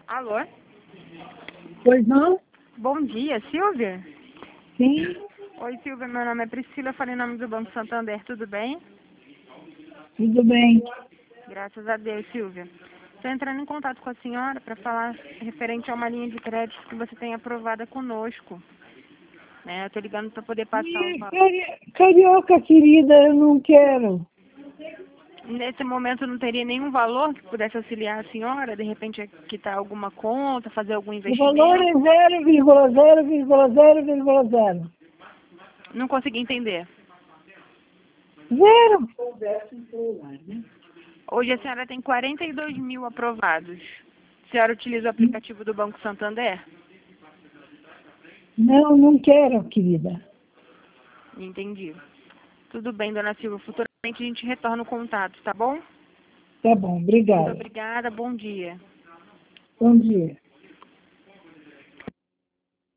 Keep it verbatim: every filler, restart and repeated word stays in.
Alô? Pois não? Bom dia, Silvia? Sim, Oi, Silvia, meu nome é Priscila, falei em nome do Banco Santander, tudo bem? tudo bem. Graças a Deus, Silvia. Estou entrando em contato com a senhora para falar referente a uma linha de crédito que você tem aprovada conosco. Né? Eu estou ligando para poder passar o Ih, valor. cari- Carioca, querida, eu não quero. Nesse momento não teria nenhum valor que pudesse auxiliar a senhora, de repente quitar alguma conta, fazer algum O valor investimento? é zero vírgula zero vírgula zero vírgula zero. Não consegui entender. Zero. Hoje a senhora tem quarenta e dois mil aprovados. A senhora utiliza o aplicativo do Banco Santander? Não, não quero, querida. Entendi. Tudo bem, dona Silva. Futuramente a gente retorna o contato, tá bom? Tá bom, Muito obrigada. obrigada, bom dia. Bom dia.